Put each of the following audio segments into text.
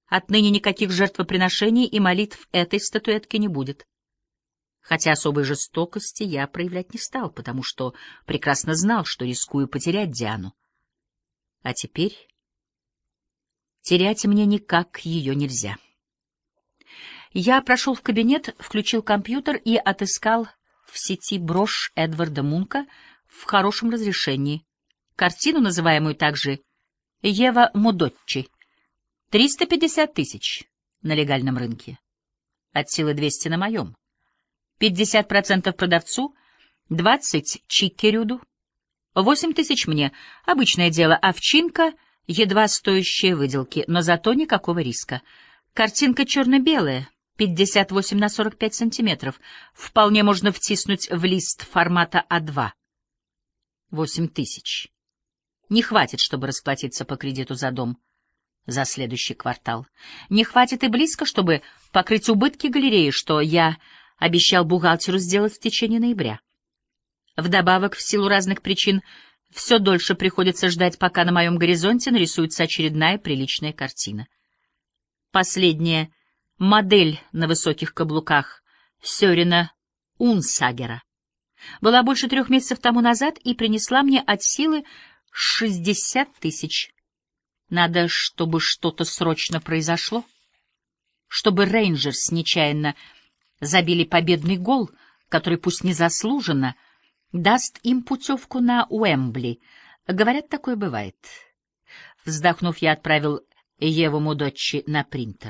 Отныне никаких жертвоприношений и молитв этой статуэтки не будет. Хотя особой жестокости я проявлять не стал, потому что прекрасно знал, что рискую потерять Диану. А теперь терять мне никак ее нельзя. Я прошел в кабинет, включил компьютер и отыскал в сети брошь Эдварда Мунка в хорошем разрешении. Картину, называемую также «Ева Модоччи». 350 тысяч на легальном рынке. От силы 200 на моем. 50% продавцу, 20 Чиккерюду, 8 тысяч мне. Обычное дело, овчинка, едва стоящие выделки, но зато никакого риска. Картинка черно-белая, 58 на 45 сантиметров. Вполне можно втиснуть в лист формата А2. 8 тысяч. Не хватит, чтобы расплатиться по кредиту за дом за следующий квартал. Не хватит и близко, чтобы покрыть убытки галереи, что я обещал бухгалтеру сделать в течение ноября. Вдобавок, в силу разных причин, все дольше приходится ждать, пока на моем горизонте нарисуется очередная приличная картина. Последняя — модель на высоких каблуках Сёрена Унсагера. Была больше 3 месяцев тому назад и принесла мне от силы 60 тысяч. Надо, чтобы что-то срочно произошло. Чтобы Рейнджерс нечаянно забили победный гол, который, пусть незаслуженно, даст им путевку на Уэмбли. Говорят, такое бывает. Вздохнув, я отправил Еву Модоччи на принтер.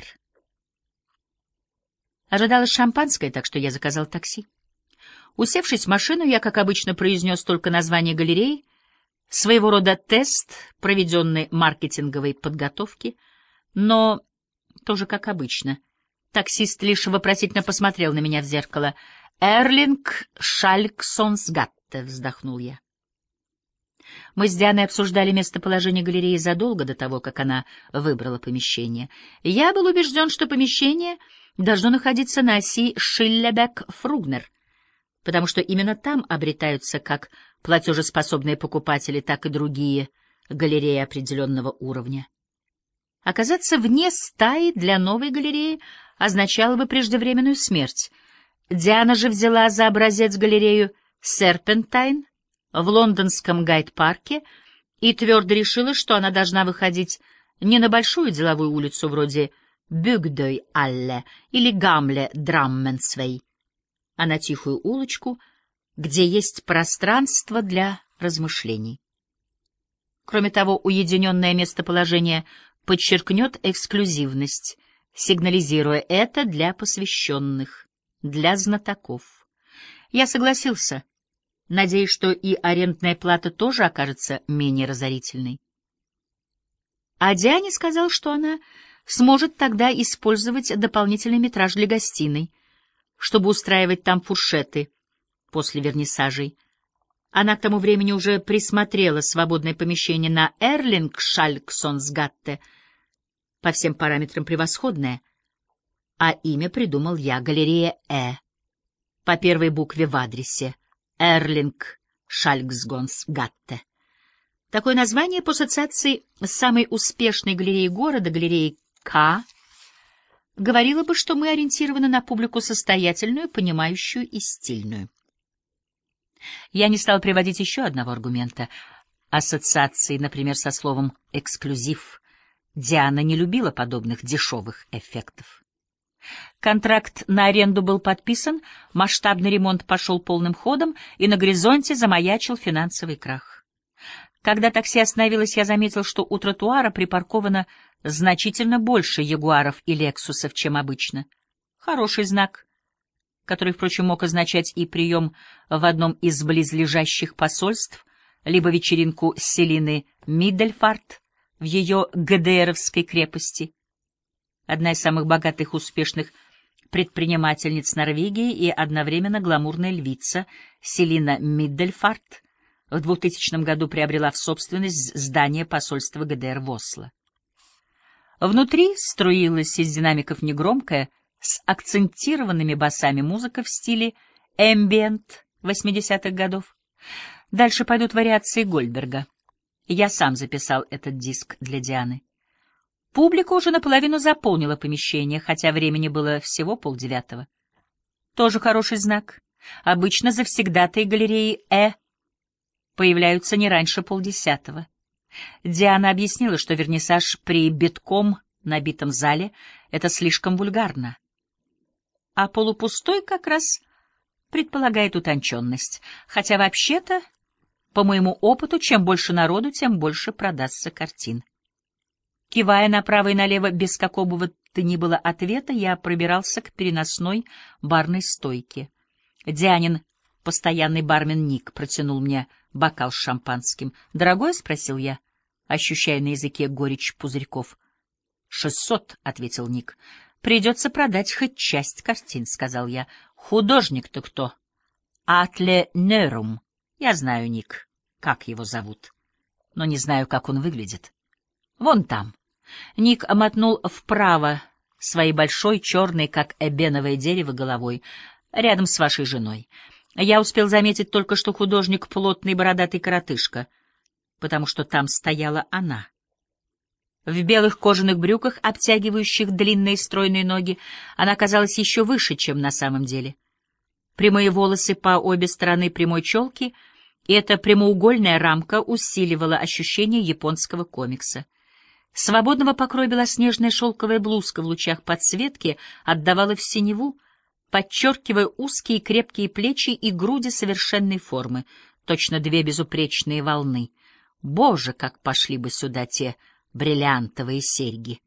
Ожидалось шампанское, так что я заказал такси. Усевшись в машину, я, как обычно, произнес только название галереи, своего рода тест проведенной маркетинговой подготовки, но тоже как обычно. Таксист лишь вопросительно посмотрел на меня в зеркало. «Эрлинг Шальксонсгатте», — вздохнул я. Мы с Дианой обсуждали местоположение галереи задолго до того, как она выбрала помещение. Я был убежден, что помещение должно находиться на оси Шиллебек-Фругнер, потому что именно там обретаются как платежеспособные покупатели, так и другие галереи определенного уровня. Оказаться вне стаи для новой галереи означало бы преждевременную смерть. Диана же взяла за образец галерею «Серпентайн» в лондонском Гайд-парке и твердо решила, что она должна выходить не на большую деловую улицу вроде Бюгдой-Алле или Гамле-Драмменсвей, а на тихую улочку, где есть пространство для размышлений. Кроме того, уединенное местоположение подчеркнет эксклюзивность, сигнализируя это для посвященных, для знатоков. Я согласился, надеясь, что и арендная плата тоже окажется менее разорительной. А Диане сказал, что она сможет тогда использовать дополнительный метраж для гостиной, чтобы устраивать там фуршеты после вернисажей. Она к тому времени уже присмотрела свободное помещение на Эрлинг-Шальксонсгатте, по всем параметрам превосходное, а имя придумал я — галерея по первой букве в адресе Эрлинг-Шальксонсгатте. Такое название по ассоциации с самой успешной галереей города, галереей К, говорило бы, что мы ориентированы на публику состоятельную, понимающую и стильную. Я не стал приводить еще одного аргумента. Ассоциации, например, со словом «эксклюзив». Диана не любила подобных дешевых эффектов. Контракт на аренду был подписан, масштабный ремонт пошел полным ходом, и на горизонте замаячил финансовый крах. Когда такси остановилось, я заметил, что у тротуара припарковано значительно больше ягуаров и лексусов, чем обычно. Хороший знак, который, впрочем, мог означать и прием в одном из близлежащих посольств, либо вечеринку Селины Миддельфарт в ее ГДРовской крепости. Одна из самых богатых, успешных предпринимательниц Норвегии и одновременно гламурная львица Селина Миддельфарт в 2000 году приобрела в собственность здание посольства ГДР в Осло. Внутри струилась из динамиков негромкая, с акцентированными басами музыка в стиле эмбиент 80-х годов. Дальше пойдут вариации Гольдберга. Я сам записал этот диск для Дианы. Публика уже наполовину заполнила помещение, хотя времени было всего 8:30. Тоже хороший знак. Обычно завсегдатаи галереи появляются не раньше 9:30. Диана объяснила, что вернисаж при битком набитом зале — это слишком вульгарно. А полупустой как раз предполагает утонченность. Хотя вообще-то, по моему опыту, чем больше народу, тем больше продастся картин. Кивая направо и налево без какого бы то ни было ответа, я пробирался к переносной барной стойке. Дианин, постоянный бармен Ник, протянул мне бокал с шампанским. «Дорогое?» — спросил я, ощущая на языке горечь пузырьков. 600, — ответил Ник. «Придется продать хоть часть картин», — сказал я. «Художник-то кто?» «Атле Нерум». «Я знаю, Ник, как его зовут, но не знаю, как он выглядит. Вон там». Ник мотнул вправо своей большой, черной, как эбеновое дерево, головой, рядом с вашей женой. Я успел заметить только, что художник — плотный бородатый коротышка, потому что там стояла она. В белых кожаных брюках, обтягивающих длинные стройные ноги, она казалась еще выше, чем на самом деле. Прямые волосы по обе стороны прямой челки, и эта прямоугольная рамка усиливала ощущение японского комикса. Свободного покроя белоснежная шелковая блузка в лучах подсветки отдавала в синеву, подчеркивая узкие крепкие плечи и груди совершенной формы, точно две безупречные волны. Боже, как пошли бы сюда те бриллиантовые серьги!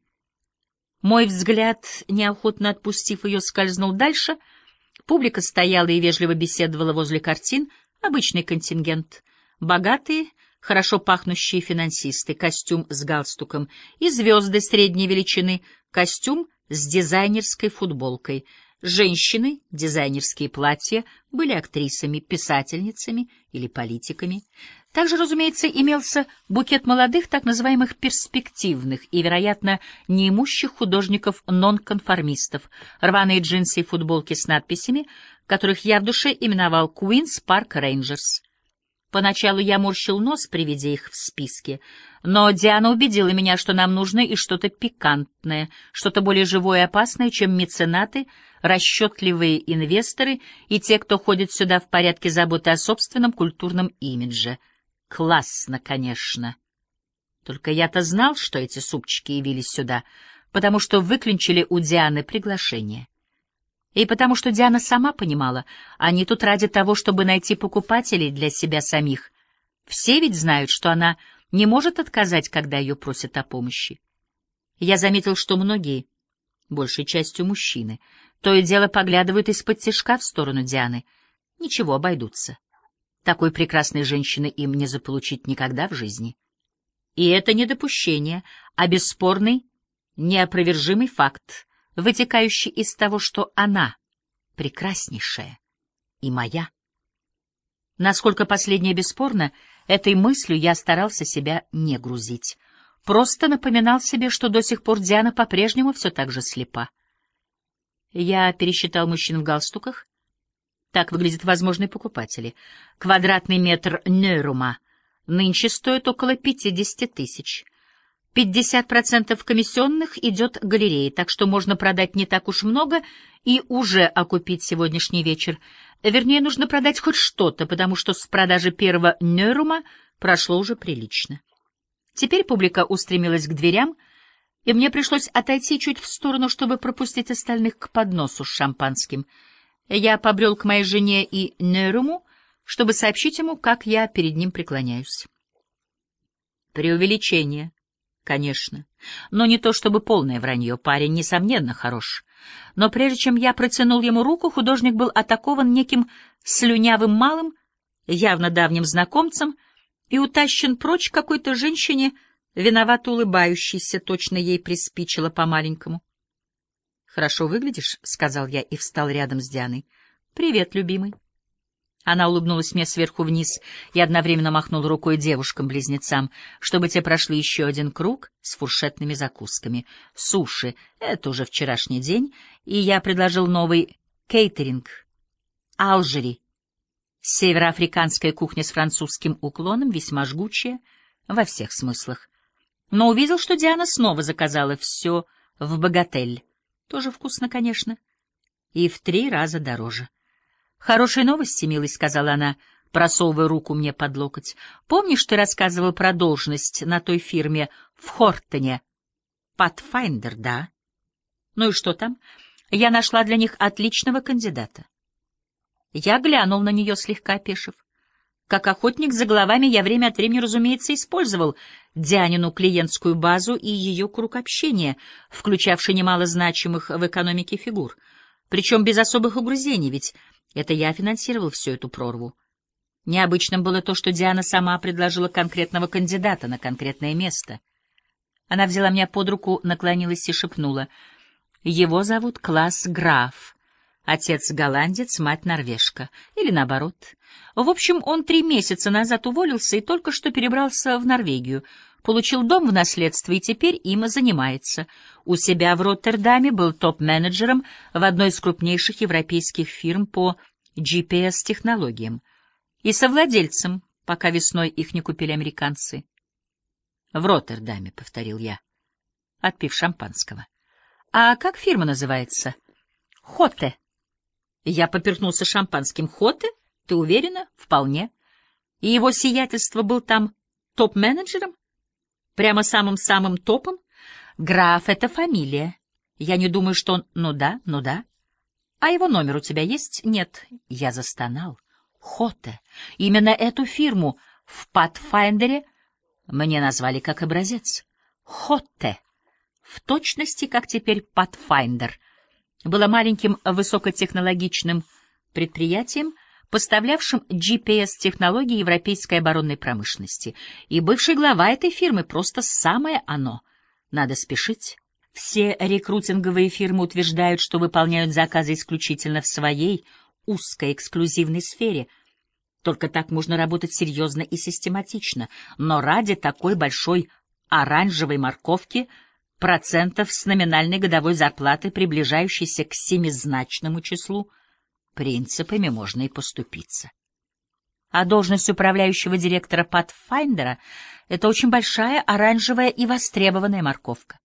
Мой взгляд, неохотно отпустив ее, скользнул дальше. Публика стояла и вежливо беседовала возле картин, обычный контингент. Богатые, хорошо пахнущие финансисты, костюм с галстуком, и звезды средней величины, костюм с дизайнерской футболкой. Женщины, дизайнерские платья, были актрисами, писательницами или политиками. Также, разумеется, имелся букет молодых, так называемых перспективных и, вероятно, неимущих художников-нонконформистов, рваные джинсы и футболки с надписями, которых я в душе именовал «Queen's Park Rangers». Поначалу я морщил нос при виде их в списке, но Диана убедила меня, что нам нужно и что-то пикантное, что-то более живое и опасное, чем меценаты, расчетливые инвесторы и те, кто ходит сюда в порядке заботы о собственном культурном имидже. Классно, конечно. Только я-то знал, что эти супчики явились сюда, потому что выклинчили у Дианы приглашение. И потому что Диана сама понимала, они тут ради того, чтобы найти покупателей для себя самих. Все ведь знают, что она не может отказать, когда ее просят о помощи. Я заметил, что многие, большей частью мужчины, то и дело поглядывают из-под тишка в сторону Дианы. Ничего, обойдутся. Такой прекрасной женщины им не заполучить никогда в жизни. И это не допущение, а бесспорный, неопровержимый факт, вытекающий из того, что она прекраснейшая и моя. Насколько последнее бесспорно, этой мыслью я старался себя не грузить. Просто напоминал себе, что до сих пор Диана по-прежнему все так же слепа. Я пересчитал мужчин в галстуках. Так выглядят возможные покупатели. Квадратный метр Нерума нынче стоит около 50 тысяч. 50% комиссионных идет галерее, так что можно продать не так уж много и уже окупить сегодняшний вечер. Вернее, нужно продать хоть что-то, потому что с продажи первого Нерума прошло уже прилично. Теперь публика устремилась к дверям, и мне пришлось отойти чуть в сторону, чтобы пропустить остальных к подносу с шампанским. Я побрел к моей жене и Неруму, чтобы сообщить ему, как я перед ним преклоняюсь. Преувеличение, конечно, но не то чтобы полное вранье. Парень, несомненно, хорош. Но прежде чем я протянул ему руку, художник был атакован неким слюнявым малым, явно давним знакомцем, и утащен прочь к какой-то женщине, виновато улыбающейся, точно ей приспичило по-маленькому. «Хорошо выглядишь», — сказал я и встал рядом с Дианой. «Привет, любимый». Она улыбнулась мне сверху вниз и одновременно махнула рукой девушкам-близнецам, чтобы те прошли еще один круг с фуршетными закусками. Суши — это уже вчерашний день, и я предложил новый кейтеринг. Алжири. Североафриканская кухня с французским уклоном, весьма жгучая во всех смыслах. Но увидел, что Диана снова заказала все в «Богатель». Тоже вкусно, конечно, и в 3 раза дороже. «Хорошие новости, милый», — сказала она, просовывая руку мне под локоть. «Помнишь, ты рассказывал про должность на той фирме в Хортоне? Pathfinder, да? Ну и что там? Я нашла для них отличного кандидата». Я глянул на нее, слегка опешив. Как охотник за головами я время от времени, разумеется, использовал Дианину клиентскую базу и ее круг общения, включавший немало значимых в экономике фигур. Причем без особых угрызений, ведь это я финансировал всю эту прорву. Необычным было то, что Диана сама предложила конкретного кандидата на конкретное место. Она взяла меня под руку, наклонилась и шепнула: «Его зовут Класс Граф. Отец голландец, мать норвежка. Или наоборот. В общем, он 3 месяца назад уволился и только что перебрался в Норвегию. Получил дом в наследство и теперь им занимается. У себя в Роттердаме был топ-менеджером в одной из крупнейших европейских фирм по GPS-технологиям. И совладельцем, пока весной их не купили американцы». «В Роттердаме», — повторил я, отпив шампанского. «А как фирма называется?» «Хотте». Я поперхнулся шампанским. «Хотте? Ты уверена?» «Вполне. И его сиятельство был там топ-менеджером? Прямо самым-самым топом?» «Граф — это фамилия. Я не думаю, что он...» «Ну да, ну да. А его номер у тебя есть?» «Нет». Я застонал. «Хотте. Именно эту фирму в Патфайндере мне назвали как образец. Хотте. В точности, как теперь Патфайндер. Было маленьким высокотехнологичным предприятием, поставлявшим GPS-технологии европейской оборонной промышленности. И бывший глава этой фирмы просто самое оно. Надо спешить. Все рекрутинговые фирмы утверждают, что выполняют заказы исключительно в своей узкой эксклюзивной сфере. Только так можно работать серьезно и систематично. Но ради такой большой оранжевой морковки процентов с номинальной годовой зарплаты, приближающейся к 7-значному числу, принципами можно и поступиться. А должность управляющего директора Патфайндера — это очень большая, оранжевая и востребованная морковка.